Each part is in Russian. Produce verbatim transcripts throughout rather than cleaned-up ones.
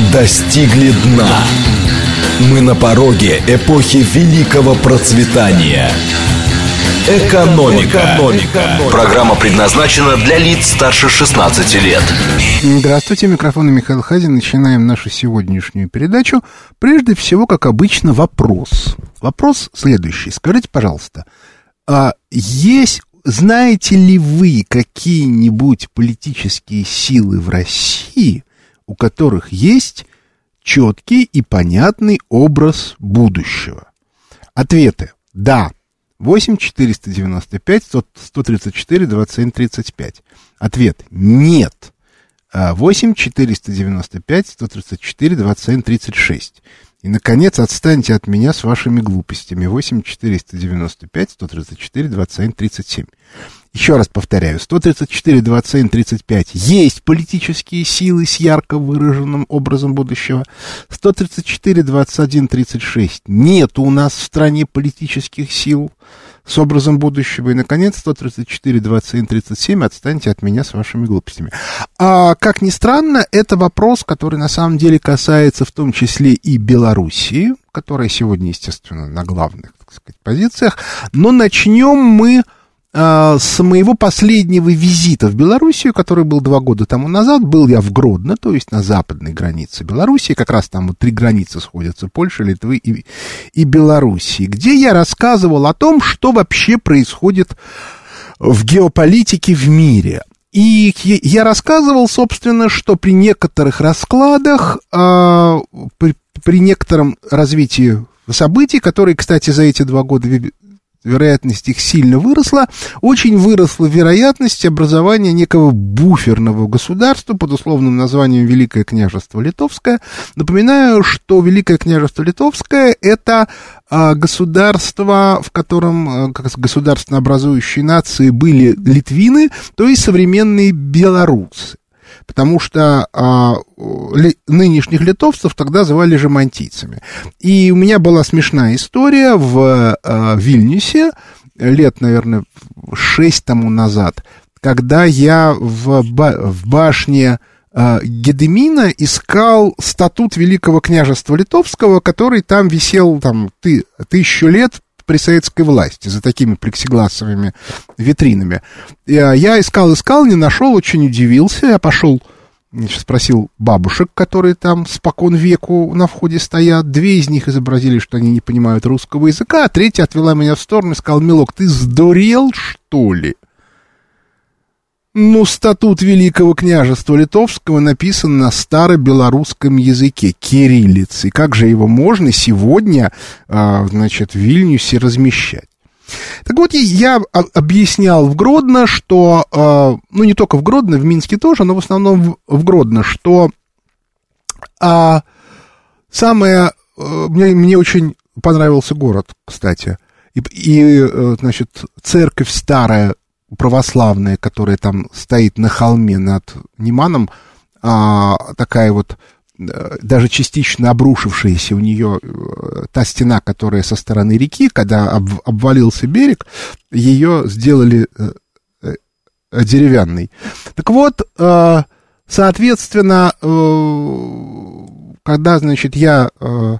достигли дна. Мы на пороге эпохи великого процветания. Экономика. Экономика. Программа предназначена для лиц старше шестнадцати лет. Здравствуйте, микрофон Михаил Хазин. Начинаем нашу сегодняшнюю передачу. Прежде всего, как обычно, вопрос. Вопрос следующий. Скажите, пожалуйста, а есть, знаете ли вы какие-нибудь политические силы в России, у которых есть четкий и понятный образ будущего? Ответы: да. восемь четыреста девяносто пять сто тридцать четыре двадцать семь тридцать пять. Ответ: нет. восемь четыреста девяносто пять сто тридцать четыре двадцать семь тридцать шесть. И, наконец, отстаньте от меня с вашими глупостями. восемь четыреста девяносто пять сто тридцать четыре двадцать семь тридцать семь. Еще раз повторяю, сто тридцать четыре двадцать семь тридцать пять есть политические силы с ярко выраженным образом будущего. сто тридцать четыре двадцать один тридцать шесть нет у нас в стране политических сил с образом будущего. И, наконец, сто тридцать четыре двадцать семь тридцать семь отстаньте от меня с вашими глупостями. А, как ни странно, это вопрос, который на самом деле касается в том числе и Белоруссии, которая сегодня, естественно, на главных, так сказать, позициях. Но начнем мы с моего последнего визита в Белоруссию, который был два года тому назад. Был я в Гродно, то есть на западной границе Белоруссии, как раз там вот три границы сходятся: Польша, Литвы и, и Белоруссии, где я рассказывал о том, что вообще происходит в геополитике в мире. И я рассказывал, собственно, что при некоторых раскладах, при, при некотором развитии событий, которые, кстати, за эти два года вероятность их сильно выросла, очень выросла вероятность образования некого буферного государства под условным названием Великое княжество Литовское. Напоминаю, что Великое княжество Литовское — это а, государство, в котором а, как государственно-образующие нации были литвины, то есть современные белорусы. Потому что а, ли, нынешних литовцев тогда звали жемантийцами. И у меня была смешная история в а, Вильнюсе лет, наверное, шесть тому назад, когда я в, ба- в башне а, Гедемина искал статут Великого княжества Литовского, который там висел там, ты, тысячу лет при советской власти, за такими плексигласовыми витринами. Я искал, искал, не нашел, очень удивился. Я пошел, спросил бабушек, которые там спокон веку на входе стоят. Две из них изобразили, что они не понимают русского языка, а третья отвела меня в сторону и сказала: «Милок, ты сдурел, что ли?» Ну, статут Великого княжества Литовского написан на старобелорусском языке, кириллицей. Как же его можно сегодня, а, значит, в Вильнюсе размещать? Так вот, я объяснял в Гродно, что, а, ну, не только в Гродно, в Минске тоже, но в основном в, в Гродно, что а, самое... А, мне, мне очень понравился город, кстати, и, и, значит, церковь старая, православная, которая там стоит на холме над Неманом, а, такая вот, даже частично обрушившаяся у нее та стена, которая со стороны реки, когда об, обвалился берег, ее сделали э, э, деревянной. Так вот, э, соответственно, э, когда, значит, я э,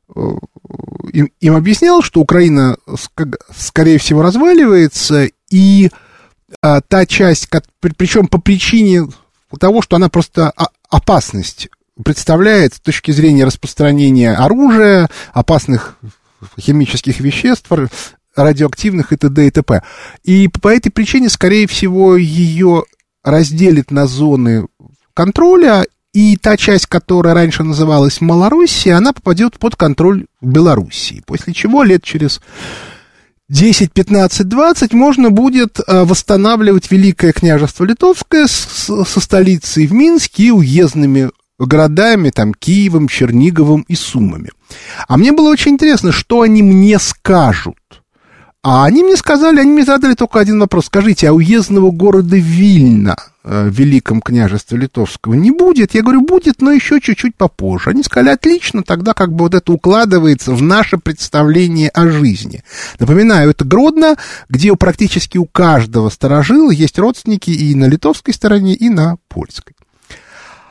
им, им объяснял, что Украина, скорее всего, разваливается, и а, та часть, как, причем по причине того, что она просто опасность представляет с точки зрения распространения оружия, опасных химических веществ, радиоактивных и т.д. и т.п. И по этой причине, скорее всего, ее разделят на зоны контроля, и та часть, которая раньше называлась Малороссия, она попадет под контроль Белоруссии, после чего лет через десять, пятнадцать, двадцать можно будет восстанавливать Великое княжество Литовское со столицей в Минске и уездными городами, там, Киевом, Черниговым и Сумами. А мне было очень интересно, что они мне скажут. А они мне сказали, они мне задали только один вопрос. Скажите, а уездного города Вильна в Великом княжестве Литовского не будет? Я говорю, будет, но еще чуть-чуть попозже. Они сказали, отлично, тогда как бы вот это укладывается в наше представление о жизни. Напоминаю, это Гродно, где практически у каждого старожила есть родственники и на литовской стороне, и на польской.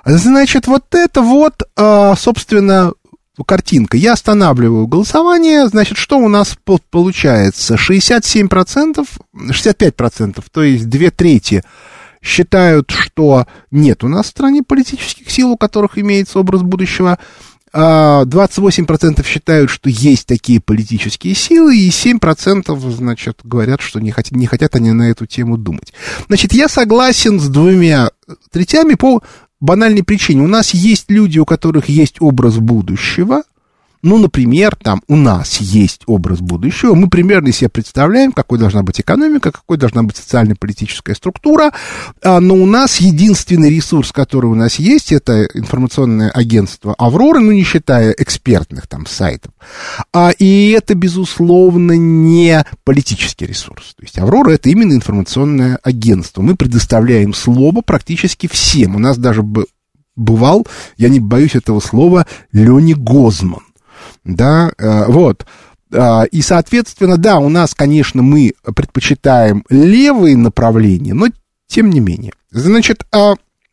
Значит, вот это вот, собственно, картинка. Я останавливаю голосование. Значит, что у нас получается? шестьдесят семь процентов, шестьдесят пять процентов, то есть две трети считают, что нет у нас в стране политических сил, у которых имеется образ будущего. двадцать восемь процентов считают, что есть такие политические силы, и семь процентов, значит, говорят, что не хотят, не хотят они на эту тему думать. Значит, я согласен с двумя третями по банальной причине. У нас есть люди, у которых есть образ будущего. Ну, например, там у нас есть образ будущего. Мы примерно себе представляем, какой должна быть экономика, какой должна быть социально-политическая структура. Но у нас единственный ресурс, который у нас есть, это информационное агентство «Аврора», ну, не считая экспертных там сайтов. И это, безусловно, не политический ресурс. То есть «Аврора» — это именно информационное агентство. Мы предоставляем слово практически всем. У нас даже бывал, я не боюсь этого слова, Леня Гозман. Да, вот, и, соответственно, да, у нас, конечно, мы предпочитаем левые направления, но тем не менее. Значит, а,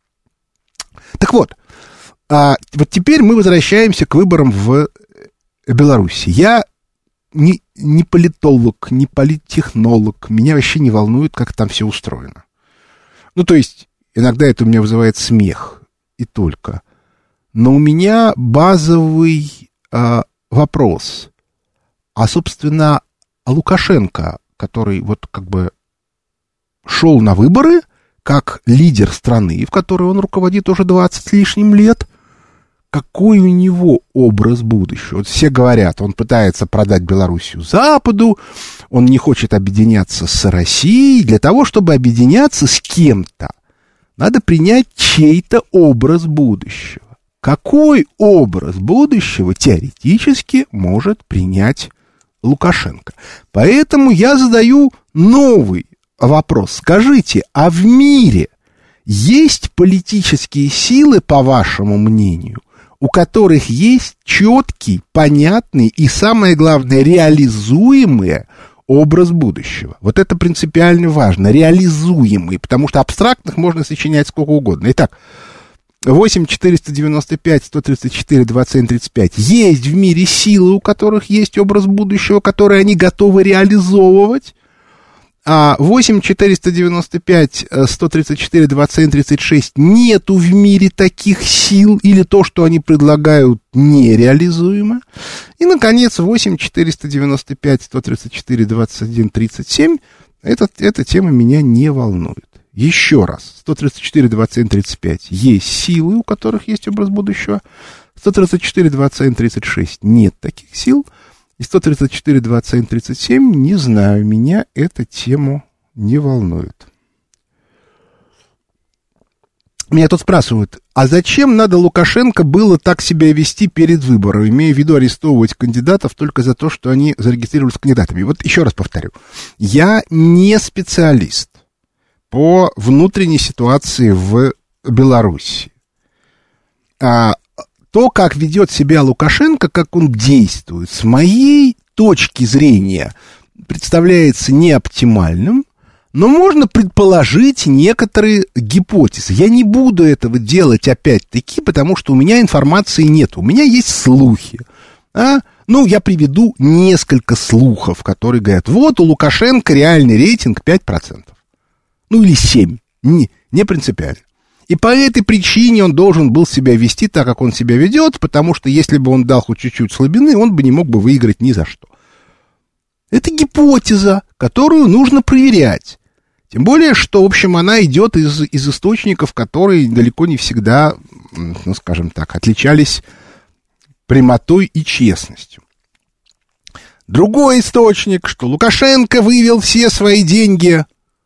так вот, а, вот теперь мы возвращаемся к выборам в Беларуси. Я не, не политолог, не политтехнолог, меня вообще не волнует, как там все устроено. Ну, то есть, иногда это у меня вызывает смех, и только. Но у меня базовый а, вопрос. А, собственно, а Лукашенко, который вот как бы шел на выборы как лидер страны, в которой он руководит уже двадцать с лишним лет, какой у него образ будущего? Вот все говорят, он пытается продать Белоруссию Западу, он не хочет объединяться с Россией. Для того, чтобы объединяться с кем-то, надо принять чей-то образ будущего. Какой образ будущего теоретически может принять Лукашенко? Поэтому я задаю новый вопрос. Скажите, а в мире есть политические силы, по вашему мнению, у которых есть четкий, понятный и, самое главное, реализуемый образ будущего? Вот это принципиально важно. Реализуемый, потому что абстрактных можно сочинять сколько угодно. Итак, восемь четыреста девяносто пять сто тридцать четыре двадцать семь тридцать пять. Есть в мире силы, у которых есть образ будущего, который они готовы реализовывать. А восемь четыреста девяносто пять сто тридцать четыре двадцать семь тридцать шесть нету в мире таких сил, или то, что они предлагают, нереализуемо. И, наконец, восемь четыреста девяносто пять сто тридцать четыре двадцать один тридцать семь. Этот, эта тема меня не волнует. Еще раз, сто тридцать четыре двадцать семь тридцать пять есть силы, у которых есть образ будущего. сто тридцать четыре двадцать семь тридцать шесть нет таких сил. И сто тридцать четыре двадцать семь тридцать семь, не знаю, меня эта тема не волнует. Меня тут спрашивают, а зачем надо Лукашенко было так себя вести перед выбором, имея в виду арестовывать кандидатов только за то, что они зарегистрировались кандидатами? Вот еще раз повторю, я не специалист по внутренней ситуации в Беларуси. А то, как ведет себя Лукашенко, как он действует, с моей точки зрения, представляется неоптимальным, но можно предположить некоторые гипотезы. Я не буду этого делать опять-таки, потому что у меня информации нет, у меня есть слухи. А? Ну, я приведу несколько слухов, которые говорят, вот у Лукашенко реальный рейтинг пять процентов. Ну, или семь, не, не принципиально. И по этой причине он должен был себя вести так, как он себя ведет, потому что если бы он дал хоть чуть-чуть слабины, он бы не мог бы выиграть ни за что. Это гипотеза, которую нужно проверять. Тем более, что, в общем, она идет из, из источников, которые далеко не всегда, ну, скажем так, отличались прямотой и честностью. Другой источник, что Лукашенко вывел все свои деньги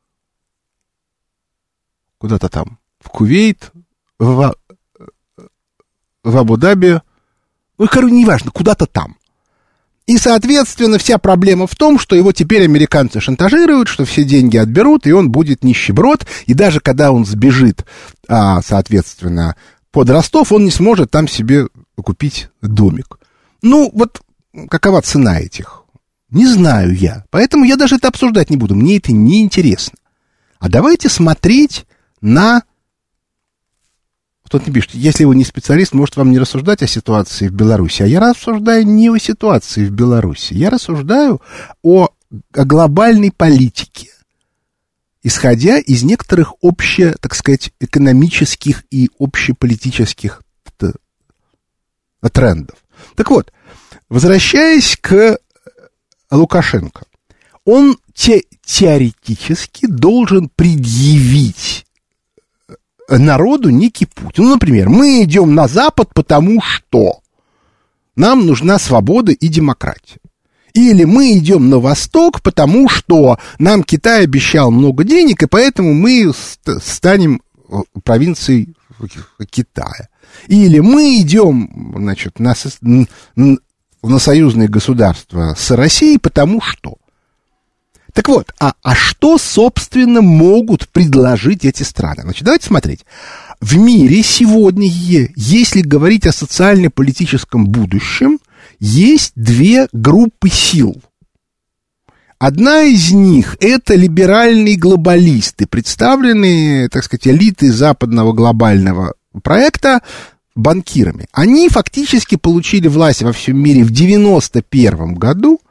куда-то там, в Кувейт, в, в Абу-Даби, ну, короче, неважно, куда-то там. И, соответственно, вся проблема в том, что его теперь американцы шантажируют, что все деньги отберут, и он будет нищеброд, и даже когда он сбежит, а, соответственно, под Ростов, он не сможет там себе купить домик. Ну, вот какова цена этих? Не знаю я, поэтому я даже это обсуждать не буду, мне это не интересно. А давайте смотреть на Кто-то не пишет, если вы не специалист, может вам не рассуждать о ситуации в Беларуси. А я рассуждаю не о ситуации в Беларуси. Я рассуждаю о, о глобальной политике, исходя из некоторых обще, так сказать, экономических и общеполитических трендов. Так вот, возвращаясь к Лукашенко, он те, теоретически должен предъявить народу некий путь. Ну, например, мы идем на Запад, потому что нам нужна свобода и демократия. Или мы идем на Восток, потому что нам Китай обещал много денег, и поэтому мы станем провинцией Китая. Или мы идем, значит, на, на союзное государство с Россией, потому что. Так вот, а, а что, собственно, могут предложить эти страны? Значит, давайте смотреть. В мире сегодня, если говорить о социально-политическом будущем, есть две группы сил. Одна из них – это либеральные глобалисты, представленные, так сказать, элитой западного глобального проекта банкирами. Они фактически получили власть во всем мире в девяносто первом году,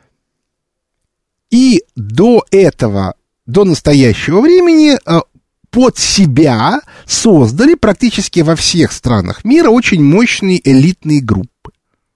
и до этого, до настоящего времени под себя создали практически во всех странах мира очень мощные элитные группы.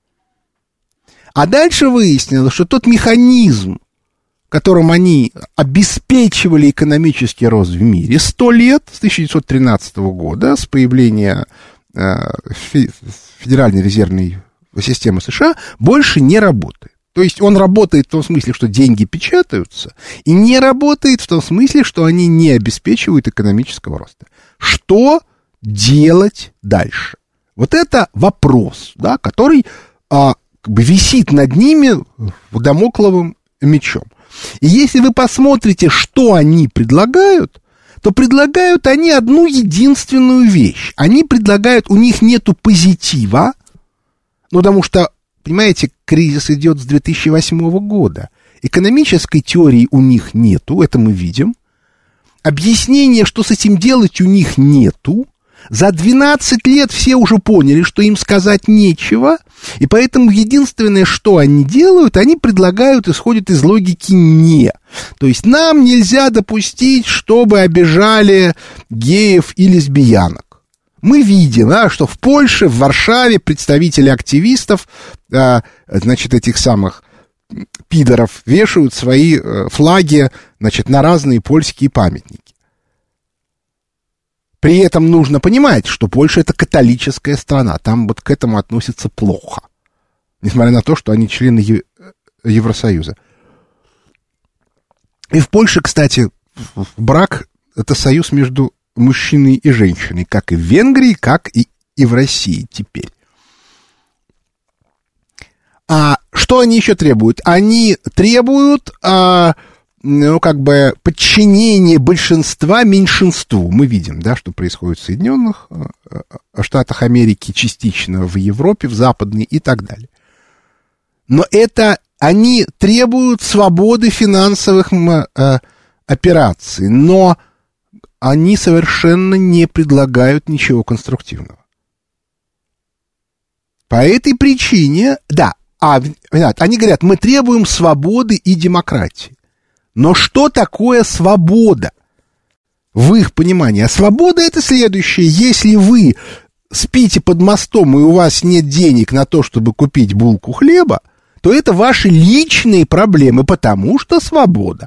А дальше выяснилось, что тот механизм, которым они обеспечивали экономический рост в мире сто лет, с тысяча девятьсот тринадцатого года, с появления э, Федеральной резервной системы США, больше не работает. То есть он работает в том смысле, что деньги печатаются, и не работает в том смысле, что они не обеспечивают экономического роста. Что делать дальше? Вот это вопрос, да, который а, как бы висит над ними дамокловым мечом. И если вы посмотрите, что они предлагают, то предлагают они одну единственную вещь. Они предлагают, у них нету позитива, ну, потому что, понимаете, кризис идет с две тысячи восьмого года. Экономической теории у них нету, это мы видим. Объяснения, что с этим делать, у них нету. За двенадцать лет все уже поняли, что им сказать нечего, и поэтому единственное, что они делают, они предлагают, исходят из логики «не». То есть нам нельзя допустить, чтобы обижали геев и лесбиянок. Мы видим, да, что в Польше, в Варшаве представители активистов, а, значит, этих самых пидоров вешают свои а, флаги, значит, на разные польские памятники. При этом нужно понимать, что Польша — это католическая страна, там вот к этому относятся плохо, несмотря на то, что они члены Евросоюза. И в Польше, кстати, брак — это союз между мужчиной и женщиной, как и в Венгрии, как и, и в России теперь. А что они еще требуют? Они требуют... А, ну, как бы, подчинение большинства меньшинству. Мы видим, да, что происходит в Соединенных Штатах Америки, частично в Европе, в Западной и так далее. Но это, они требуют свободы финансовых э, операций, но они совершенно не предлагают ничего конструктивного. По этой причине, да, а, они говорят, мы требуем свободы и демократии. Но что такое свобода? В их понимании. А свобода — это следующее. Если вы спите под мостом, и у вас нет денег на то, чтобы купить булку хлеба, то это ваши личные проблемы, потому что свобода.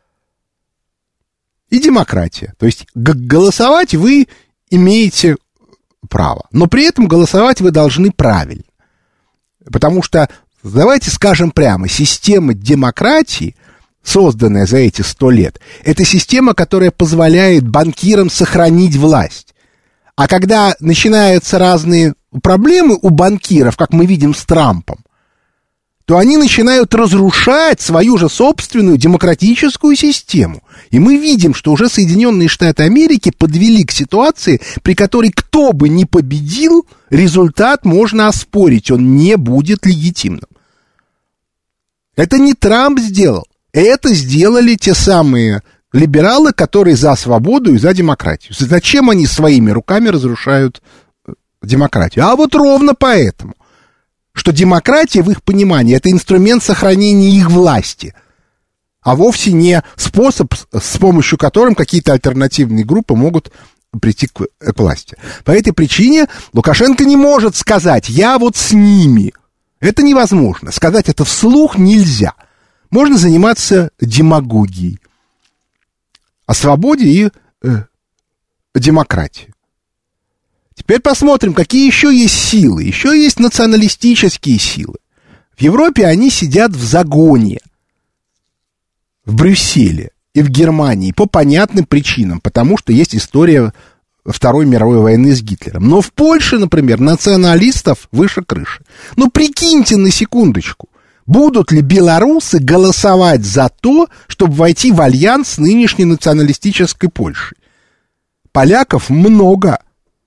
И демократия. То есть голосовать вы имеете право. Но при этом голосовать вы должны правильно. Потому что, давайте скажем прямо, система демократии, созданная за эти сто лет, это система, которая позволяет банкирам сохранить власть. А когда начинаются разные проблемы у банкиров, как мы видим с Трампом, то они начинают разрушать свою же собственную демократическую систему. И мы видим, что уже Соединенные Штаты Америки подвели к ситуации, при которой кто бы ни победил, результат можно оспорить, он не будет легитимным. Это не Трамп сделал. Это сделали те самые либералы, которые за свободу и за демократию. Зачем они своими руками разрушают демократию? А вот ровно поэтому, что демократия, в их понимании, это инструмент сохранения их власти, а вовсе не способ, с помощью которым какие-то альтернативные группы могут прийти к, к власти. По этой причине Лукашенко не может сказать: я вот с ними. Это невозможно. Сказать это вслух нельзя. Можно заниматься демагогией о свободе и э, демократии. Теперь посмотрим, какие еще есть силы. Еще есть националистические силы. В Европе они сидят в загоне. В Брюсселе и в Германии по понятным причинам, потому что есть история Второй мировой войны с Гитлером. Но в Польше, например, националистов выше крыши. Ну, прикиньте на секундочку, будут ли белорусы голосовать за то, чтобы войти в альянс с нынешней националистической Польшей? Поляков много.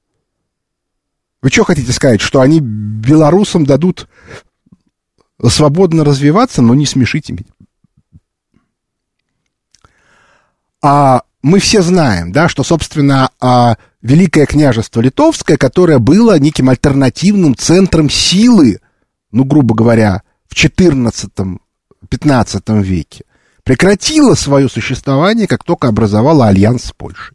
Вы что хотите сказать, что они белорусам дадут свободно развиваться? Но не смешите меня. А мы все знаем, да, что, собственно, Великое княжество Литовское, которое было неким альтернативным центром силы, ну, грубо говоря, в четырнадцатом-пятнадцатом веке, прекратило свое существование, как только образовало альянс с Польшей.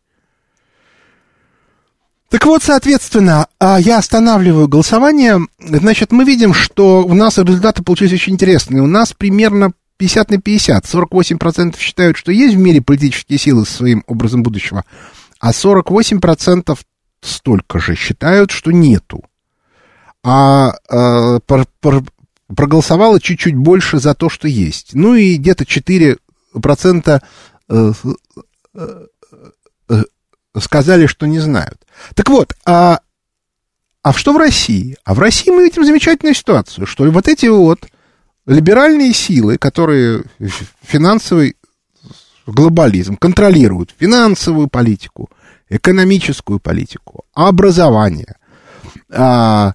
Так вот, соответственно, я останавливаю голосование. Значит, мы видим, что у нас результаты получились очень интересные. У нас примерно пятьдесят на пятьдесят. сорок восемь процентов считают, что есть в мире политические силы со своим образом будущего, а сорок восемь процентов столько же считают, что нету. А, а пр- пр- проголосовало чуть-чуть больше за то, что есть. Ну и где-то четыре процента э, э, э, сказали, что не знают. Так вот, а, а что в России? А в России мы видим замечательную ситуацию, что вот эти вот либеральные силы, которые финансовый глобализм контролируют финансовую политику, экономическую политику, образование, а,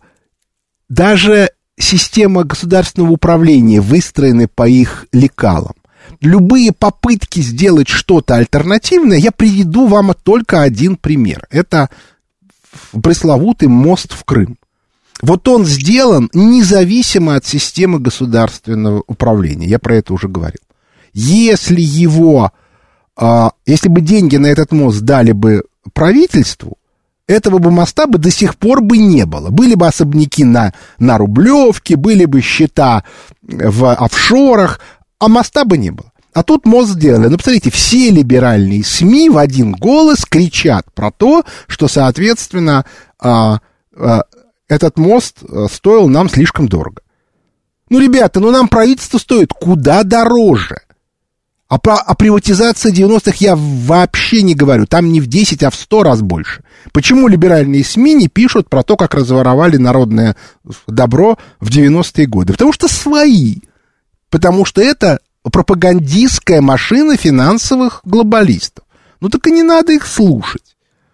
даже система государственного управления выстроены по их лекалам. Любые попытки сделать что-то альтернативное, я приведу вам только один пример. Это пресловутый мост в Крым. Вот он сделан независимо от системы государственного управления. Я про это уже говорил. Если его, а, если бы деньги на этот мост дали бы правительству, этого бы моста бы до сих пор бы не было. Были бы особняки на, на Рублевке, были бы счета в офшорах, а моста бы не было. А тут мост сделали. Ну, посмотрите, все либеральные СМИ в один голос кричат про то, что, соответственно, а, а, этот мост стоил нам слишком дорого. Ну, ребята, ну нам правительство стоит куда дороже. А про а приватизация девяностых я вообще не говорю. Там не в десять, а в сто раз больше. Почему либеральные СМИ не пишут про то, как разворовали народное добро в девяностые годы? Потому что свои. Потому что это пропагандистская машина финансовых глобалистов. Ну так и не надо их слушать.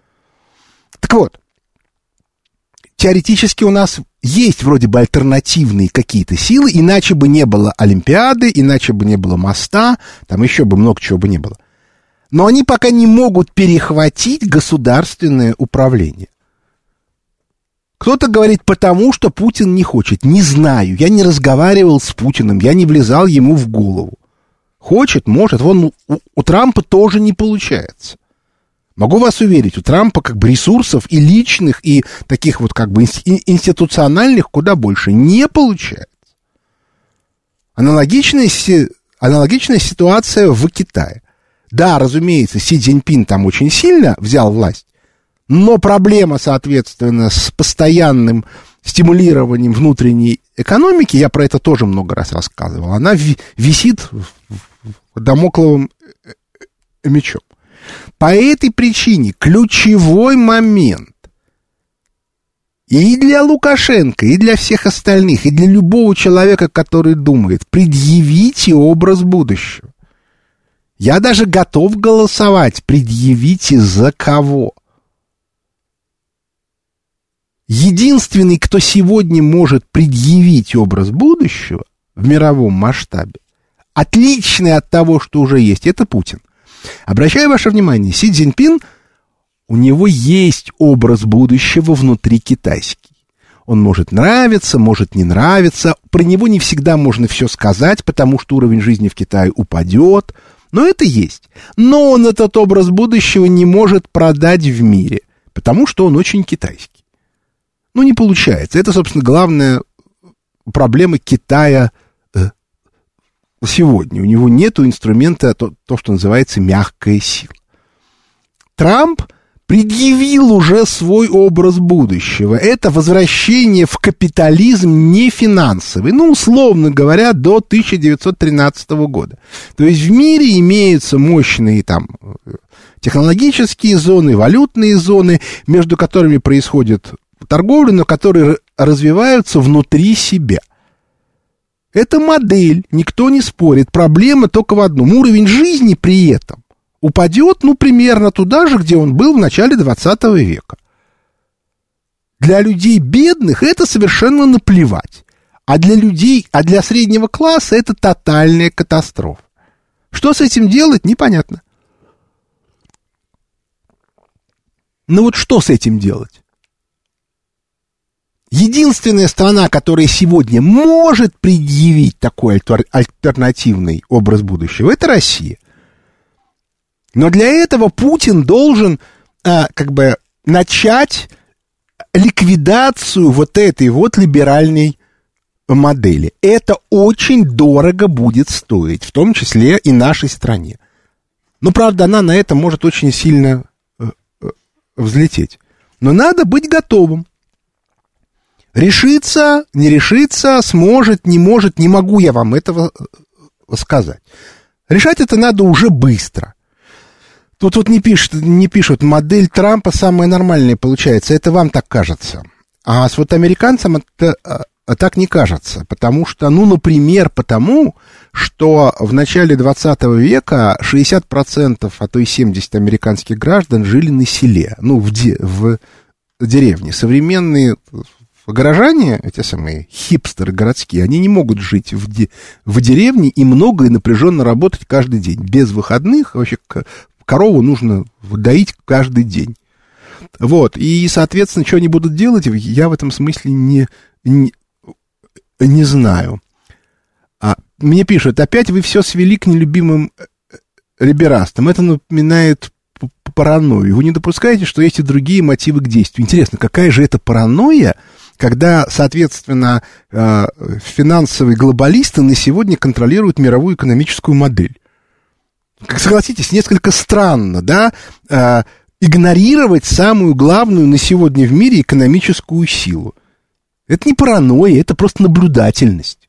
Так вот, теоретически у нас есть вроде бы альтернативные какие-то силы, иначе бы не было Олимпиады, иначе бы не было моста, там еще бы много чего бы не было. Но они пока не могут перехватить государственное управление. Кто-то говорит, потому что Путин не хочет. Не знаю, я не разговаривал с Путиным, я не влезал ему в голову. Хочет, может, вон у, у Трампа тоже не получается. Могу вас уверить, у Трампа как бы ресурсов и личных, и таких вот как бы институциональных куда больше не получается. Аналогичная, аналогичная ситуация в Китае. Да, разумеется, Си Цзиньпин там очень сильно взял власть, но проблема, соответственно, с постоянным стимулированием внутренней экономики, я про это тоже много раз рассказывал, она висит дамокловым мечом. По этой причине ключевой момент и для Лукашенко, и для всех остальных, и для любого человека, который думает, предъявите образ будущего. Я даже готов голосовать, предъявите за кого. Единственный, кто сегодня может предъявить образ будущего в мировом масштабе, отличный от того, что уже есть, это Путин. Обращаю ваше внимание, Си Цзиньпин, у него есть образ будущего внутри китайский. Он может нравиться, может не нравиться. Про него не всегда можно все сказать, потому что уровень жизни в Китае упадет. Но это есть. Но он этот образ будущего не может продать в мире, потому что он очень китайский. Ну, не получается. Это, собственно, главная проблема Китая сегодня. У него нет инструмента, то, то, что называется мягкая сила. Трамп предъявил уже свой образ будущего. Это возвращение в капитализм не финансовый, ну, условно говоря, до тысяча девятьсот тринадцатого года. То есть в мире имеются мощные там технологические зоны, валютные зоны, между которыми происходит торговля, но которые развиваются внутри себя. Это модель, никто не спорит. Проблема только в одном. Уровень жизни при этом упадет, ну, примерно туда же, где он был в начале двадцатого века. Для людей бедных это совершенно наплевать. А для людей, а для среднего класса это тотальная катастрофа. Что с этим делать, непонятно. Ну вот что с этим делать? Единственная страна, которая сегодня может предъявить такой альтернативный образ будущего, это Россия. Но для этого Путин должен а, как бы начать ликвидацию вот этой вот либеральной модели. Это очень дорого будет стоить, в том числе и нашей стране. Но, правда, она на это может очень сильно э, э, взлететь. Но надо быть готовым. Решится, не решится, сможет, не может, не могу я вам этого сказать. Решать это надо уже быстро. Тут вот не пишут, не пишут, модель Трампа самая нормальная получается, это вам так кажется. А с вот американцам это а, так не кажется, потому что, ну, например, потому, что в начале двадцатого века шестьдесят процентов, а то и семьдесят процентов американских граждан жили на селе, ну, в, де, в деревне. Современные горожане, эти самые хипстеры городские, они не могут жить в, де, в деревне и много и напряженно работать каждый день, без выходных, вообще корову нужно доить каждый день. Вот, и, соответственно, что они будут делать, я в этом смысле не, не, не знаю. А, мне пишут, опять вы все свели к нелюбимым либерастам. Это напоминает паранойю. Вы не допускаете, что есть и другие мотивы к действию. Интересно, какая же это паранойя, когда, соответственно, финансовые глобалисты на сегодня контролируют мировую экономическую модель? Как согласитесь, несколько странно, да, э, игнорировать самую главную на сегодня в мире экономическую силу. Это не паранойя, это просто наблюдательность.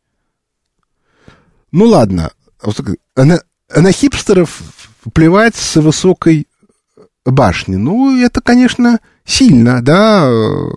Ну ладно, на, на хипстеров плевать с высокой башни. Ну, это, конечно, сильно, да.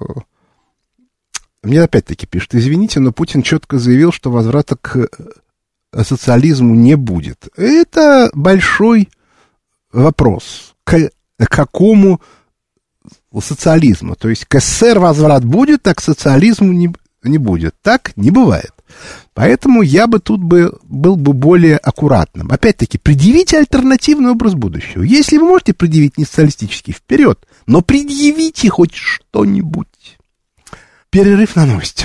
Мне опять-таки пишут, извините, но Путин четко заявил, что возврата к социализму не будет. Это большой вопрос. К какому социализму? То есть к СССР возврат будет, а к социализму не, не будет. Так не бывает. Поэтому я бы тут бы, был бы более аккуратным. Опять-таки, предъявите альтернативный образ будущего. Если вы можете предъявить не социалистический, вперед. Но предъявите хоть что-нибудь. Перерыв на новости.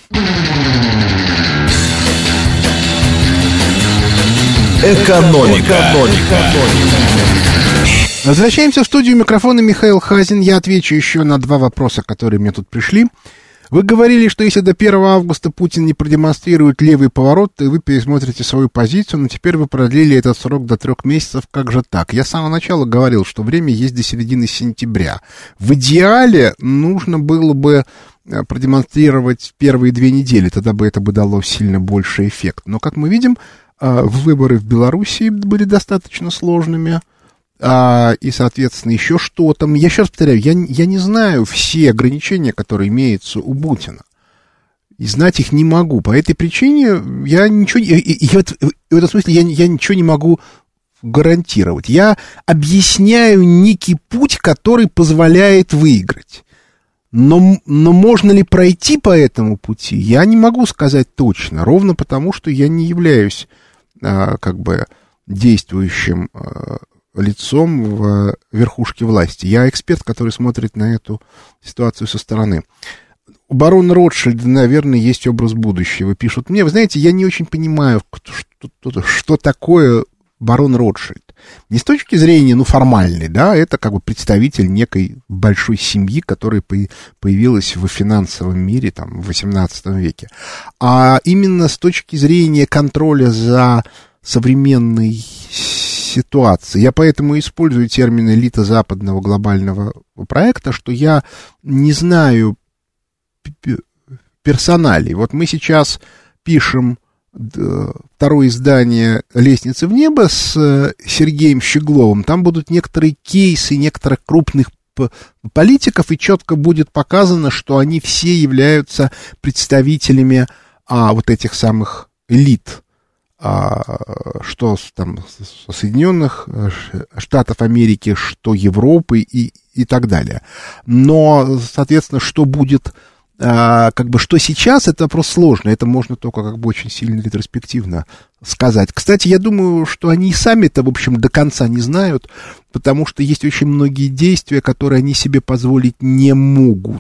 Экономика. Экономика. Возвращаемся в студию, микрофона Михаил Хазин. Я отвечу еще на два вопроса, которые мне тут пришли. Вы говорили, что если до первого августа Путин не продемонстрирует левый поворот, то вы пересмотрите свою позицию, но теперь вы продлили этот срок до трех месяцев. Как же так? Я с самого начала говорил, что время есть до середины сентября. В идеале нужно было бы продемонстрировать первые две недели, тогда бы это бы дало сильно больший эффект. Но, как мы видим, выборы в Белоруссии были достаточно сложными, и, соответственно, еще что-то. Я еще раз повторяю, я, я не знаю все ограничения, которые имеются у Путина, и знать их не могу. По этой причине я ничего, я, я, в этом смысле я, я ничего не могу гарантировать. Я объясняю некий путь, который позволяет выиграть. Но, но можно ли пройти по этому пути, я не могу сказать точно, ровно потому, что я не являюсь а, как бы действующим а, лицом в верхушке власти. Я эксперт, который смотрит на эту ситуацию со стороны. У барона Ротшильда, наверное, есть образ будущего. Пишут мне, вы знаете, я не очень понимаю, что, что такое барон Ротшильд. Не с точки зрения, ну, формальной, да, это как бы представитель некой большой семьи, которая появилась в финансовом мире, там, в восемнадцатом веке. А именно с точки зрения контроля за современной ситуацией. Я поэтому использую термин «элита западного глобального проекта», что я не знаю персоналей. Вот мы сейчас пишем второе издание «Лестницы в небо» с Сергеем Щегловым. Там будут некоторые кейсы некоторых крупных политиков, и четко будет показано, что они все являются представителями а, вот этих самых элит, а, что там Соединенных Штатов Америки, что Европы и, и так далее. Но, соответственно, что будет... А, как бы, что сейчас, это вопрос сложный, это можно только как бы очень сильно ретроспективно сказать. Кстати, я думаю, что они и сами-то, в общем, до конца не знают, потому что есть очень многие действия, которые они себе позволить не могут.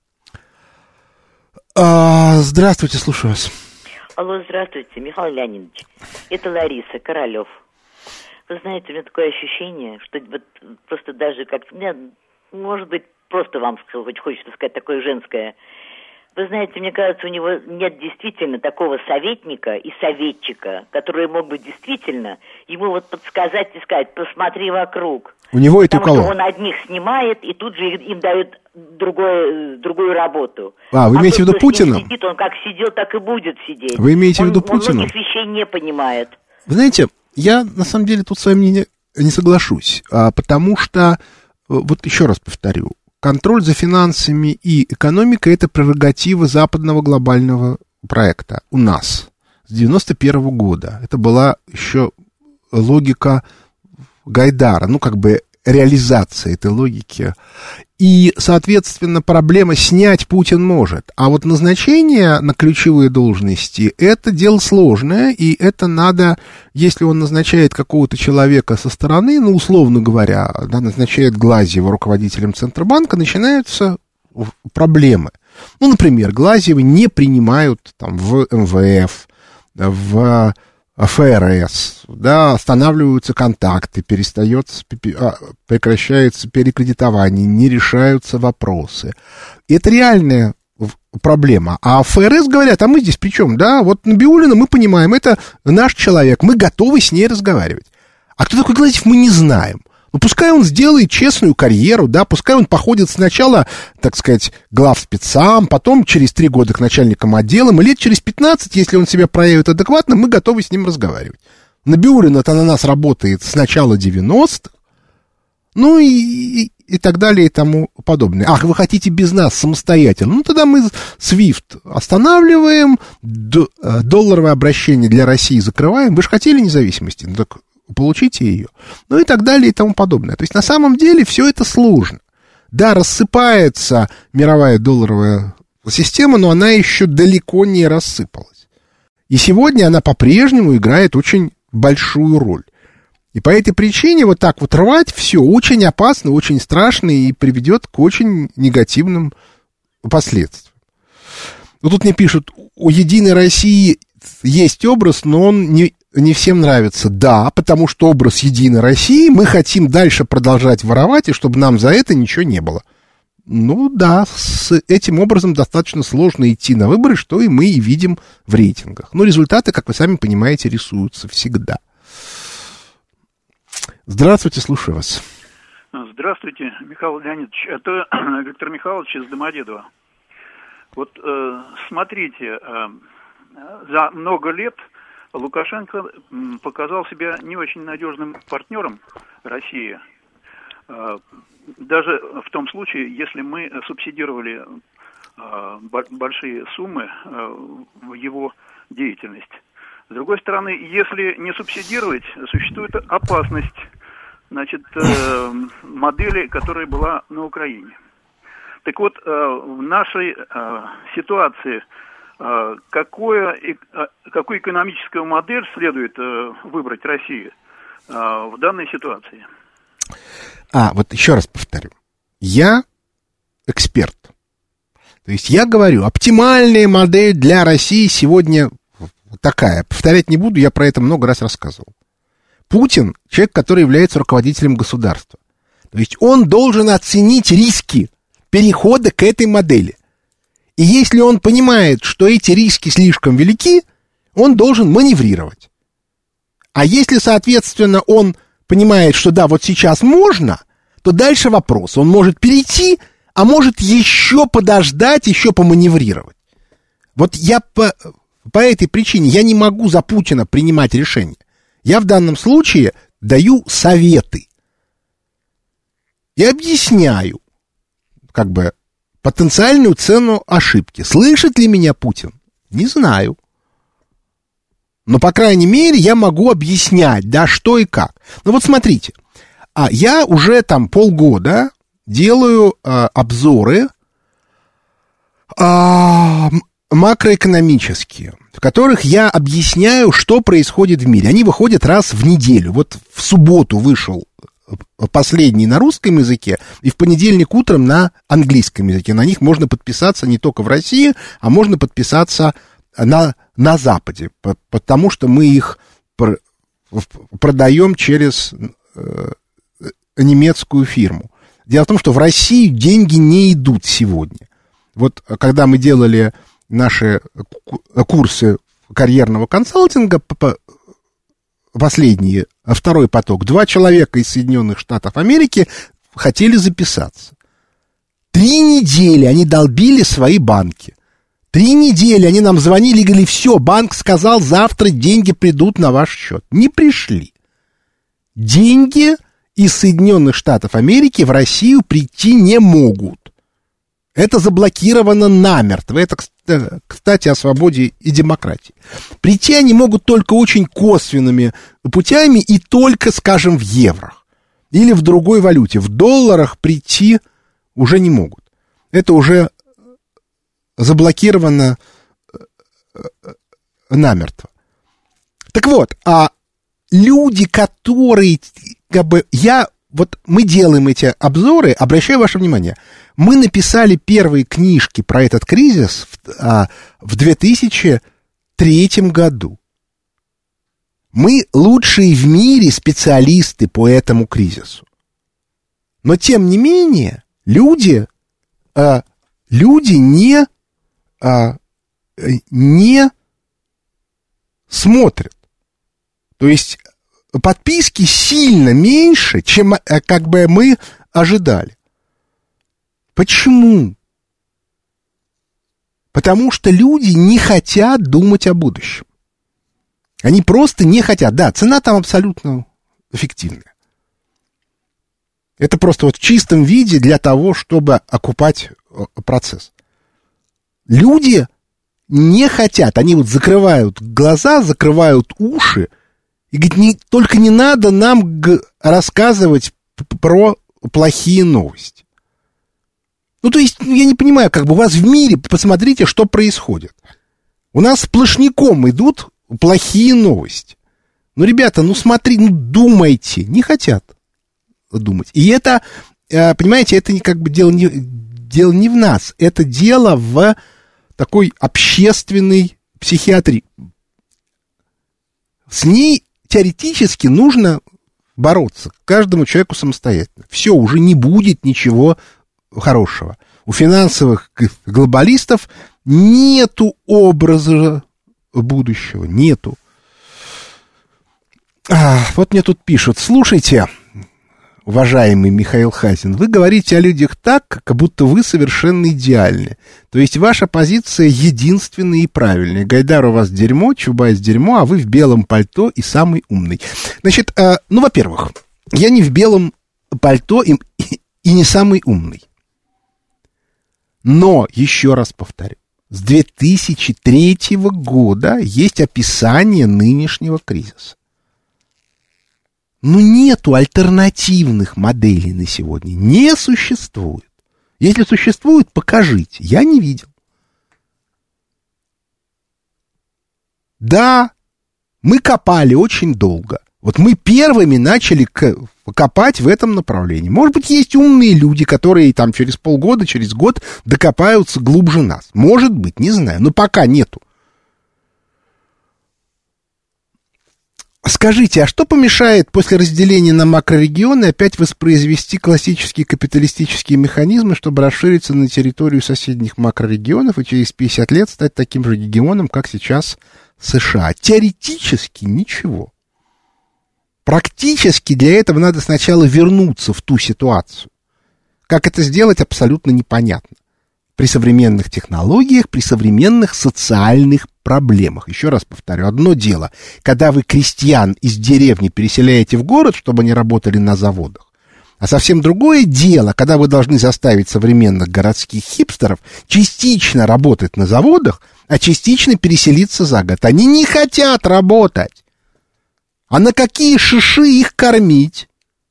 А, здравствуйте, слушаю вас. Алло, здравствуйте, Михаил Леонидович. Это Лариса, Королев. Вы знаете, у меня такое ощущение, что вот просто даже как... Мне, может быть, просто вам хоть хочется сказать такое женское. Вы знаете, мне кажется, у него нет действительно такого советника и советчика, который мог бы действительно ему вот подсказать и сказать: посмотри вокруг. У него это у кого? Потому что он одних снимает и тут же им дает другое, другую работу. А, вы имеете а в виду Путина? Сидит, он как сидел, так и будет сидеть. Вы имеете он, в виду Путина? Он многих вещей не понимает. Вы знаете, я на самом деле тут с вами не, не соглашусь, а, потому что, вот еще раз повторю, контроль за финансами и экономикой — это прерогатива западного глобального проекта у нас с девяносто первого года. Это была еще логика Гайдара, ну, как бы реализация этой логики. И, соответственно, проблема снять Путин может. А вот назначение на ключевые должности — это дело сложное, и это надо, если он назначает какого-то человека со стороны, ну, условно говоря, да, назначает Глазьева руководителем Центробанка, начинаются проблемы. Ну, например, Глазьева не принимают там в эм вэ эф, в эф эр эс, да, останавливаются контакты, перестает, прекращается перекредитование, не решаются вопросы. Это реальная проблема. А эф эр эс говорят: а мы здесь при чем? Да, вот Набиуллина мы понимаем, это наш человек, мы готовы с ней разговаривать. А кто такой Глазьев, мы не знаем. Ну, пускай он сделает честную карьеру, да, пускай он походит сначала, так сказать, главспецам, потом через три года к начальникам отделам, и лет через пятнадцать, если он себя проявит адекватно, мы готовы с ним разговаривать. Набиуллина-то на нас работает с начала девяностых, ну и, и, и так далее и тому подобное. Ах, вы хотите без нас самостоятельно? Ну, тогда мы свифт останавливаем, долларовое обращение для России закрываем. Вы же хотели независимости? Ну, так получите ее. Ну и так далее и тому подобное. То есть на самом деле все это сложно. Да, рассыпается мировая долларовая система, но она еще далеко не рассыпалась. И сегодня она по-прежнему играет очень большую роль. И по этой причине вот так вот рвать все очень опасно, очень страшно и приведет к очень негативным последствиям. Вот тут мне пишут: у «Единой России» есть образ, но он не... не всем нравится. Да, потому что образ «Единой России» мы хотим дальше продолжать воровать, и чтобы нам за это ничего не было. Ну да, с этим образом достаточно сложно идти на выборы, что и мы и видим в рейтингах. Но результаты, как вы сами понимаете, рисуются всегда. Здравствуйте, слушаю вас. Здравствуйте, Михаил Леонидович. Это Виктор Михайлович из Домодедова. Вот э, смотрите, э, за много лет Лукашенко показал себя не очень надежным партнером России. Даже в том случае, если мы субсидировали большие суммы в его деятельность. С другой стороны, если не субсидировать, существует опасность, значит, модели, которая была на Украине. Так вот, в нашей ситуации какое, какую экономическую модель следует выбрать России в данной ситуации? А, вот еще раз повторю. Я эксперт. То есть я говорю, оптимальная модель для России сегодня такая. Повторять не буду, я про это много раз рассказывал. Путин — человек, который является руководителем государства. То есть он должен оценить риски перехода к этой модели. И если он понимает, что эти риски слишком велики, он должен маневрировать. А если, соответственно, он понимает, что да, вот сейчас можно, то дальше вопрос. Он может перейти, а может еще подождать, еще поманеврировать. Вот я по, по этой причине я не могу за Путина принимать решения. Я в данном случае даю советы. И объясняю, как бы, потенциальную цену ошибки. Слышит ли меня Путин? Не знаю. Но, по крайней мере, я могу объяснять, да, что и как. Ну вот смотрите, а я уже там полгода делаю а, обзоры а, макроэкономические, в которых я объясняю, что происходит в мире. Они выходят раз в неделю. Вот в субботу вышел последний на русском языке, и в понедельник утром на английском языке. На них можно подписаться не только в России, а можно подписаться на, на Западе, потому что мы их пр- продаем через э, немецкую фирму. Дело в том, что в Россию деньги не идут сегодня. Вот когда мы делали наши курсы карьерного консалтинга, последний, второй поток, два человека из Соединенных Штатов Америки хотели записаться. Три недели они долбили свои банки. Три недели они нам звонили и говорили, все, банк сказал, завтра деньги придут на ваш счет. Не пришли. Деньги из Соединенных Штатов Америки в Россию прийти не могут. Это заблокировано намертво. Это, кстати, о свободе и демократии. Прийти они могут только очень косвенными путями и только, скажем, в евро. Или в другой валюте. В долларах прийти уже не могут. Это уже заблокировано намертво. Так вот, а люди, которые, как бы, я, вот мы делаем эти обзоры, обращаю ваше внимание, мы написали первые книжки про этот кризис в, а, в две тысячи третьем году. Мы лучшие в мире специалисты по этому кризису. Но, тем не менее, люди, а, люди не, а, не смотрят. То есть подписки сильно меньше, чем как бы мы ожидали. Почему? Потому что люди не хотят думать о будущем. Они просто не хотят. Да, цена там абсолютно эффективная. Это просто вот в чистом виде для того, чтобы окупать процесс. Люди не хотят. Они вот закрывают глаза, закрывают уши и говорят, не, только не надо нам г- рассказывать п- про плохие новости. Ну, то есть, я не понимаю, как бы у вас в мире, посмотрите, что происходит. У нас сплошняком идут плохие новости. Ну, ребята, ну смотри, ну думайте. Не хотят думать. И это, понимаете, это как бы дело не, дело не в нас. Это дело в такой общественной психиатрии. С ней теоретически нужно бороться каждому человеку самостоятельно. Все, уже не будет ничего хорошего. У финансовых глобалистов нету образа будущего, нету. А, вот мне тут пишут, слушайте, уважаемый Михаил Хазин, вы говорите о людях так, как будто вы совершенно идеальны. То есть ваша позиция единственная и правильная. Гайдар у вас дерьмо, Чубайс дерьмо, а вы в белом пальто и самый умный. Значит, э, ну, во-первых, я не в белом пальто и, и, и не самый умный. Но, еще раз повторю, с две тысячи третьего года есть описание нынешнего кризиса. Ну, нету альтернативных моделей на сегодня. Не существует. Если существует, покажите. Я не видел. Да, мы копали очень долго. Вот мы первыми начали копать в этом направлении. Может быть, есть умные люди, которые там через полгода, через год докопаются глубже нас. Может быть, не знаю, но пока нету. Скажите, а что помешает после разделения на макрорегионы опять воспроизвести классические капиталистические механизмы, чтобы расшириться на территорию соседних макрорегионов и через пятьдесят лет стать таким же регионом, как сейчас США? Теоретически ничего. Практически для этого надо сначала вернуться в ту ситуацию. Как это сделать, абсолютно непонятно. При современных технологиях, при современных социальных проблемах. Еще раз повторю, одно дело, когда вы крестьян из деревни переселяете в город, чтобы они работали на заводах. А совсем другое дело, когда вы должны заставить современных городских хипстеров частично работать на заводах, а частично переселиться за год. Они не хотят работать. А на какие шиши их кормить?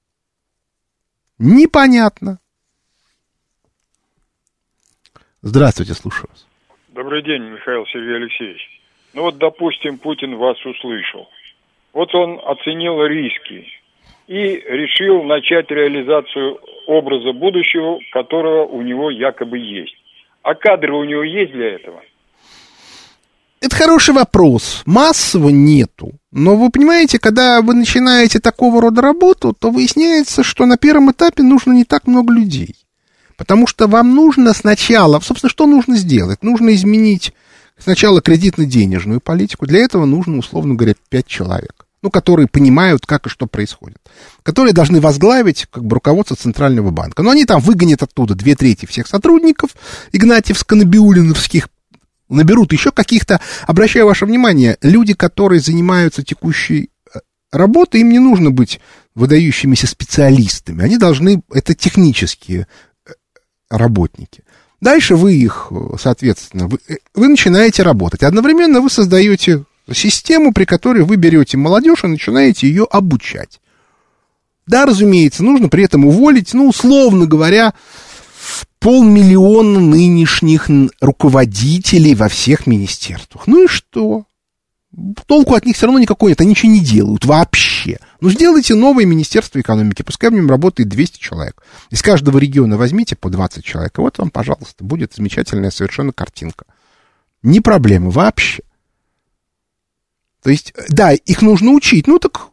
Непонятно. Здравствуйте, слушаю вас. Добрый день, Михаил Сергей Алексеевич. Ну вот, допустим, Путин вас услышал. Вот он оценил риски и решил начать реализацию образа будущего, которого у него якобы есть. А кадры у него есть для этого? Это хороший вопрос. Массово нету. Но вы понимаете, когда вы начинаете такого рода работу, то выясняется, что на первом этапе нужно не так много людей. Потому что вам нужно сначала... Собственно, что нужно сделать? Нужно изменить сначала кредитно-денежную политику. Для этого нужно, условно говоря, пять человек. Ну, которые понимают, как и что происходит. Которые должны возглавить как бы руководство Центрального банка. Но они там выгонят оттуда две трети всех сотрудников игнатьевско-набиулиновских, наберут еще каких-то, обращаю ваше внимание, люди, которые занимаются текущей работой, им не нужно быть выдающимися специалистами, они должны, это технические работники. Дальше вы их, соответственно, вы, вы начинаете работать. Одновременно вы создаете систему, при которой вы берете молодежь и начинаете ее обучать. Да, разумеется, нужно при этом уволить, ну, условно говоря, полмиллиона нынешних руководителей во всех министерствах. Ну и что? Толку от них все равно никакой нет, они ничего не делают вообще. Ну, сделайте новое Министерство экономики, пускай в нем работает двести человек. Из каждого региона возьмите по двадцать человек, и вот вам, пожалуйста, будет замечательная совершенно картинка. Не проблема вообще. То есть, да, их нужно учить, ну так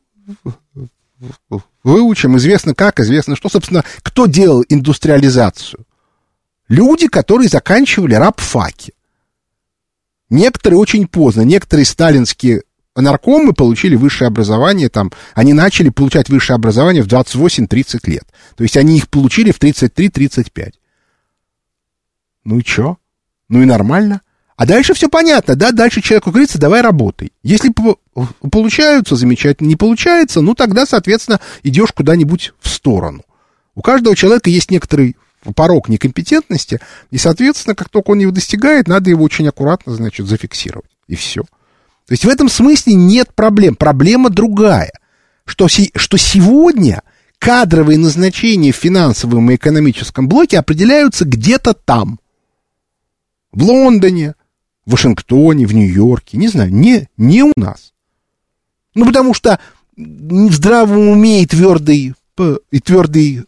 выучим, известно как, известно что. Собственно, кто делал индустриализацию? Люди, которые заканчивали рабфаки. Некоторые очень поздно, некоторые сталинские наркомы получили высшее образование, там, они начали получать высшее образование в двадцать восемь тридцать лет. То есть они их получили в тридцать три тридцать пять. Ну и чё? Ну и нормально. А дальше все понятно, да? Дальше человеку говорится, давай работай. Если получаются, замечательно. Не получается, ну тогда, соответственно, идешь куда-нибудь в сторону. У каждого человека есть некоторый порог некомпетентности, и, соответственно, как только он его достигает, надо его очень аккуратно, значит, зафиксировать. И все. То есть в этом смысле нет проблем. Проблема другая, что, си- что сегодня кадровые назначения в финансовом и экономическом блоке определяются где-то там. В Лондоне, в Вашингтоне, в Нью-Йорке, не знаю, не, не у нас. Ну, потому что в здравом уме и твердый, и твердый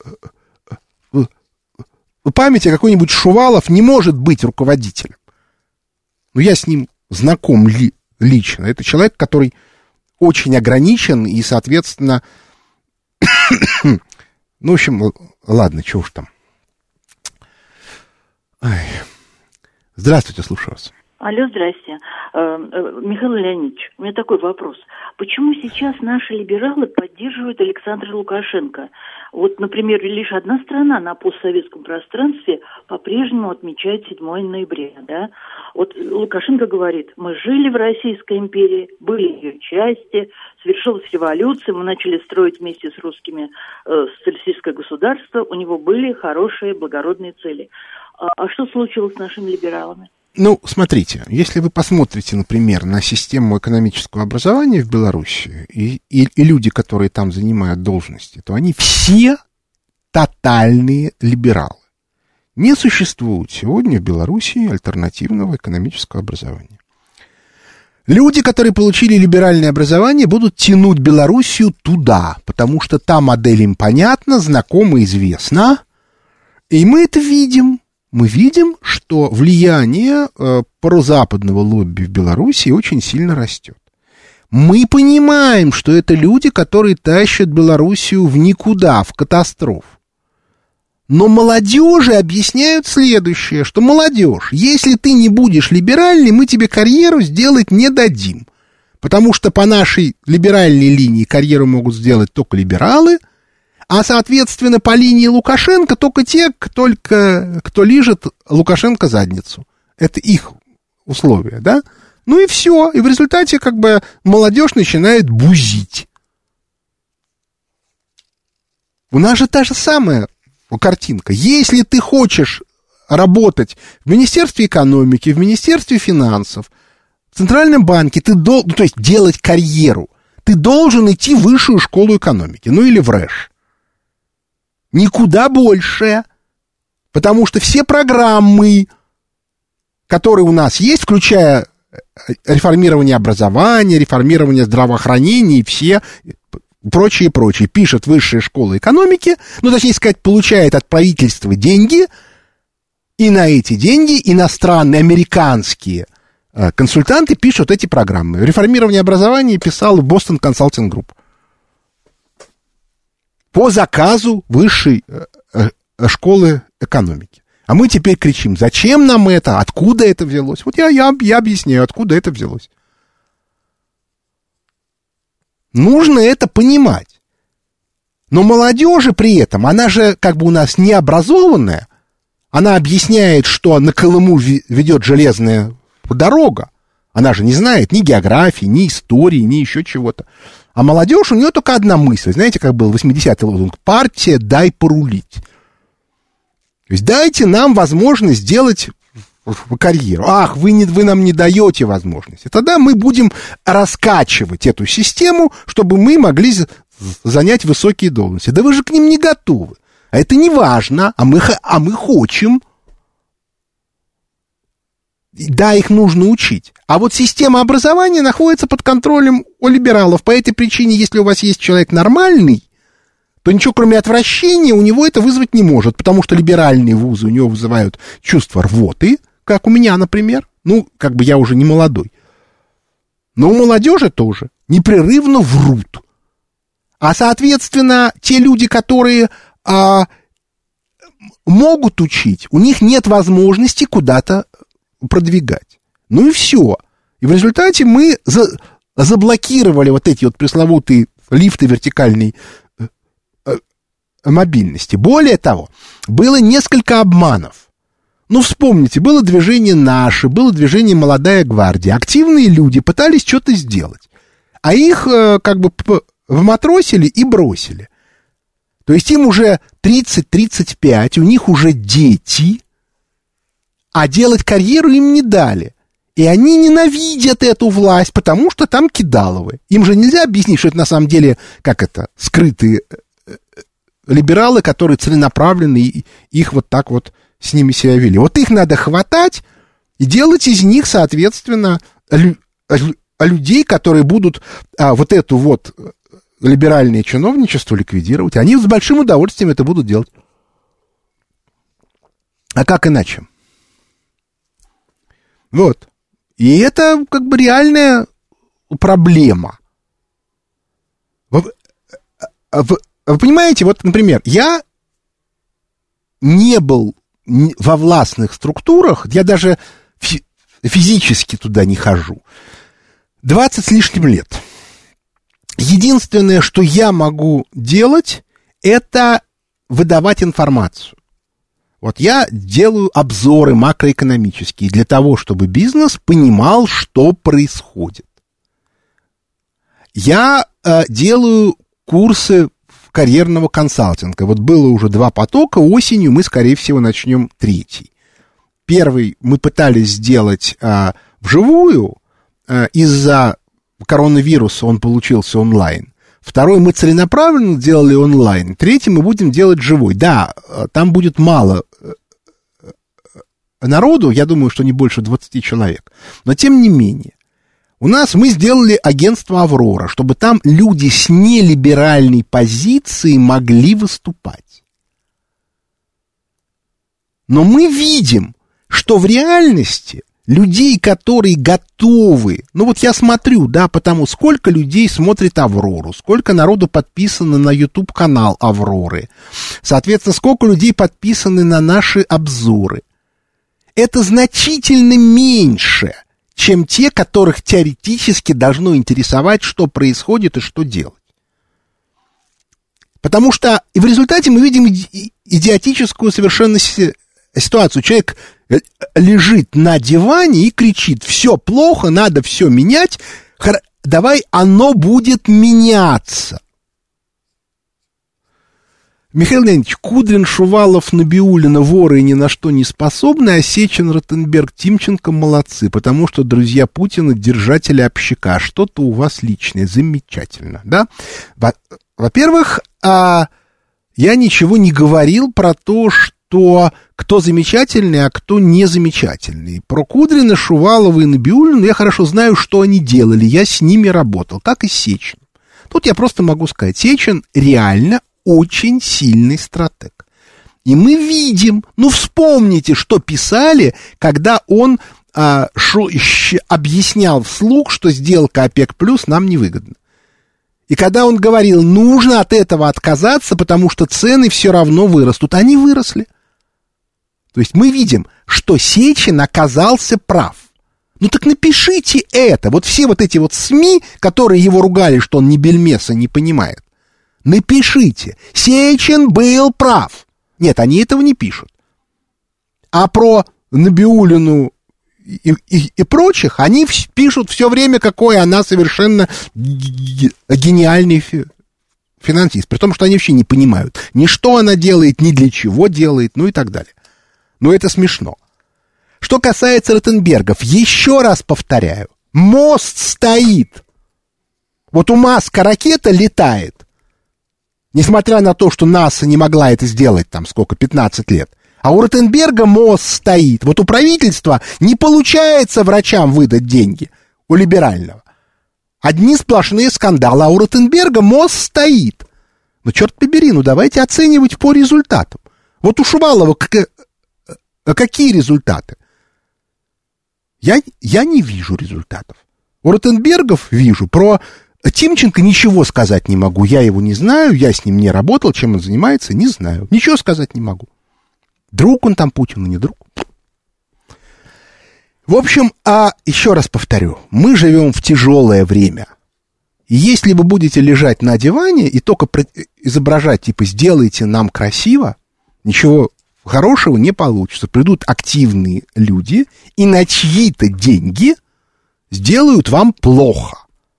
в памяти какой-нибудь Шувалов не может быть руководителем. Но я с ним знаком ли, лично. Это человек, который очень ограничен и, соответственно... ну, в общем, ладно, чего уж там. Ай. Здравствуйте, слушаю вас. Алло, здрасте. Михаил Леонидович, у меня такой вопрос. Почему сейчас наши либералы поддерживают Александра Лукашенко? Вот, например, лишь одна страна на постсоветском пространстве по-прежнему отмечает седьмое ноября, да? Вот Лукашенко говорит, мы жили в Российской империи, были ее части, совершилась революция, мы начали строить вместе с русскими э, социалистическое государство, у него были хорошие, благородные цели. А, а что случилось с нашими либералами? Ну, смотрите, если вы посмотрите, например, на систему экономического образования в Беларуси и, и, и люди, которые там занимают должности, то они все тотальные либералы. Не существует сегодня в Беларуси альтернативного экономического образования. Люди, которые получили либеральное образование, будут тянуть Белоруссию туда, потому что та модель им понятна, знакома, известна. И мы это видим. Мы видим, что влияние э, прозападного лобби в Белоруссии очень сильно растет. Мы понимаем, что это люди, которые тащат Белоруссию в никуда, в катастрофу. Но молодежи объясняют следующее, что молодежь, если ты не будешь либеральной, мы тебе карьеру сделать не дадим. Потому что по нашей либеральной линии карьеру могут сделать только либералы, а, соответственно, по линии Лукашенко только те, кто, только, кто лижет Лукашенко задницу. Это их условия, да? Ну и все. И в результате как бы молодежь начинает бузить. У нас же та же самая картинка. Если ты хочешь работать в Министерстве экономики, в Министерстве финансов, в Центральном банке, ты дол... ну, то есть делать карьеру, ты должен идти в высшую школу экономики, ну или в РЭШ. Никуда больше. Потому что все программы, которые у нас есть, включая реформирование образования, реформирование здравоохранения и все прочее, прочее, пишет высшая школа экономики, ну, точнее сказать, получает от правительства деньги, и на эти деньги иностранные, американские э, консультанты пишут эти программы. Реформирование образования писал Boston Consulting Group по заказу высшей э, э, школы экономики. А мы теперь кричим, зачем нам это, откуда это взялось? Вот я, я, я объясняю, откуда это взялось. Нужно это понимать. Но молодежи при этом, она же как бы у нас необразованная, она объясняет, что на Колыму ведет железная дорога. Она же не знает ни географии, ни истории, ни еще чего-то. А молодежь, у нее только одна мысль. Знаете, как был восьмидесятый лозунг? Партия, дай порулить. То есть дайте нам возможность сделать карьеру. Ах, вы, не, вы нам не даете возможности. Тогда мы будем раскачивать эту систему, чтобы мы могли занять высокие должности. Да вы же к ним не готовы. А это не важно, а мы, а мы хотим. Да, их нужно учить. А вот система образования находится под контролем у либералов. По этой причине, если у вас есть человек нормальный, то ничего, кроме отвращения, у него это вызвать не может, потому что либеральные вузы у него вызывают чувство рвоты, как у меня, например. Ну, как бы я уже не молодой. Но у молодежи тоже непрерывно врут. А, соответственно, те люди, которые а, могут учить, у них нет возможности куда-то продвигать. Ну и все. И в результате мы за, заблокировали вот эти вот пресловутые лифты вертикальной э, э, мобильности. Более того, было несколько обманов. Ну, вспомните, было движение «Наше», было движение «Молодая гвардия». Активные люди пытались что-то сделать, а их э, как бы вматросили и бросили. То есть им уже тридцать-тридцать пять, у них уже дети, а делать карьеру им не дали. И они ненавидят эту власть, потому что там кидаловы. Им же нельзя объяснить, что это на самом деле, как это, скрытые либералы, которые целенаправлены, и их вот так вот с ними себя вели. Вот их надо хватать и делать из них, соответственно, лю- людей, которые будут а, вот эту вот либеральное чиновничество ликвидировать. Они с большим удовольствием это будут делать. А как иначе? Вот. И это как бы реальная проблема. Вы, вы, вы понимаете, вот, например, я не был во властных структурах, я даже фи- физически туда не хожу. двадцать с лишним лет. Единственное, что я могу делать, это выдавать информацию. Вот я делаю обзоры макроэкономические для того, чтобы бизнес понимал, что происходит. Я э, делаю курсы карьерного консалтинга. Вот было уже два потока, осенью мы, скорее всего, начнем третий. Первый мы пытались сделать э, вживую, э, из-за коронавируса он получился онлайн. Второй мы целенаправленно делали онлайн. Третий мы будем делать живой. Да, там будет мало народу, я думаю, что не больше двадцати человек. Но тем не менее, У нас мы сделали агентство «Аврора», чтобы там люди с нелиберальной позицией могли выступать. Но мы видим, что в реальности людей, которые готовы... Ну вот я смотрю, да, потому сколько людей смотрит «Аврору», сколько народу подписано на YouTube-канал «Авроры», соответственно, сколько людей подписаны на наши обзоры. Это значительно меньше, чем те, которых теоретически должно интересовать, что происходит и что делать. Потому что и в результате мы видим иди- идиотическую совершенно си- ситуацию. Человек лежит на диване и кричит: все плохо, надо все менять, хор- давай оно будет меняться. Михаил Леонидович, Кудрин, Шувалов, Набиуллина воры и ни на что не способны, а Сечин, Ротенберг, Тимченко молодцы, потому что друзья Путина держатели общака. Что-то у вас личное. Замечательно, да? Во- Во-первых, а, я ничего не говорил про то, что кто замечательный, а кто не замечательный. Про Кудрина, Шувалова и Набиуллину я хорошо знаю, что они делали. Я с ними работал, как и Сечин. Тут я просто могу сказать, Сечин реально очень сильный стратег. И мы видим, ну вспомните, что писали, когда он а, шо, щ, объяснял вслух, что сделка ОПЕК плюс нам невыгодна. И когда он говорил, нужно от этого отказаться, потому что цены все равно вырастут, они выросли. То есть мы видим, что Сечин оказался прав. Ну так напишите это. Вот все вот эти вот СМИ, которые его ругали, что он ни бельмеса не понимает, напишите, Сечин был прав. Нет, они этого не пишут. А про Набиуллину и, и, и прочих они в, пишут все время, какой она совершенно гениальный фи, финансист. При том, что они вообще не понимают ни что она делает, ни для чего делает, ну и так далее. Но это смешно. Что касается Ротенбергов, еще раз повторяю, мост стоит. Вот у Маска ракета летает. Несмотря на то, что НАСА не могла это сделать, там, сколько, пятнадцать лет. А у Ротенберга мост стоит. Вот у правительства не получается врачам выдать деньги, у либерального. Одни сплошные скандалы, а у Ротенберга мост стоит. Ну, черт побери, ну, давайте оценивать по результатам. Вот у Шувалова какие результаты? Я, я не вижу результатов. У Ротенбергов вижу. Про Тимченко ничего сказать не могу. Я его не знаю, я с ним не работал, чем он занимается, не знаю. Ничего сказать не могу. Друг он там Путину, не друг. В общем, а еще раз повторю, мы живем в тяжелое время. И если вы будете лежать на диване и только изображать, типа, сделайте нам красиво, ничего хорошего не получится. Придут активные люди и на чьи-то деньги сделают вам плохо.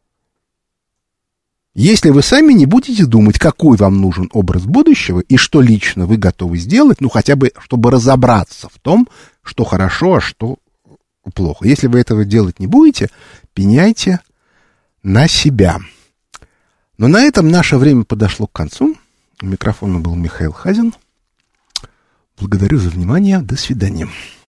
Если вы сами не будете думать, какой вам нужен образ будущего и что лично вы готовы сделать, ну, хотя бы, чтобы разобраться в том, что хорошо, а что плохо. Если вы этого делать не будете, пеняйте на себя. Но на этом наше время подошло к концу. У микрофона был Михаил Хазин. Благодарю за внимание. До свидания.